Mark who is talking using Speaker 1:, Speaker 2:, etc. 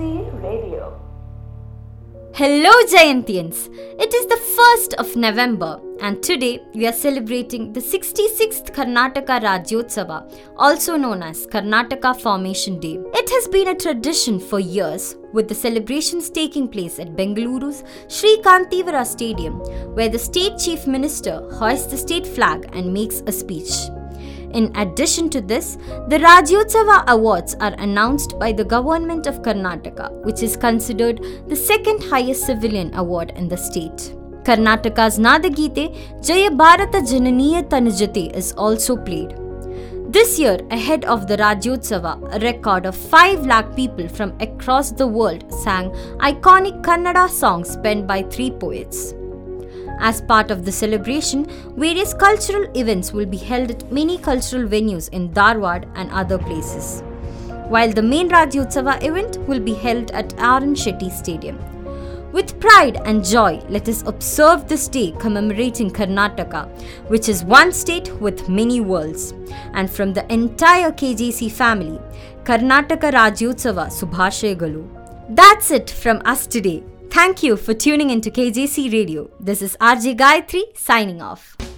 Speaker 1: Radio.
Speaker 2: Hello Jayantians! It is the 1st of November and today we are celebrating the 66th Karnataka Rajyotsava, also known as Karnataka Formation Day. It has been a tradition for years, with the celebrations taking place at Bengaluru's Sri Kantivara Stadium, where the state chief minister hoists the state flag and makes a speech. In addition to this, the Rajyotsava Awards are announced by the Government of Karnataka, which is considered the second highest civilian award in the state. Karnataka's Nadagite Jaya Bharata Jananiya Tanujate is also played. This year, ahead of the Rajyotsava, a record of 5 lakh people from across the world sang iconic Kannada songs penned by 3 poets. As part of the celebration, various cultural events will be held at many cultural venues in Dharwad and other places, while the main Rajyotsava event will be held at R.N. Shetty Stadium. With pride and joy, let us observe this day commemorating Karnataka, which is one state with many worlds. And from the entire KJC family, Karnataka Rajyotsava Subhashayagalu. That's it from us today. Thank you for tuning into KJC Radio. This is RJ Gayatri signing off.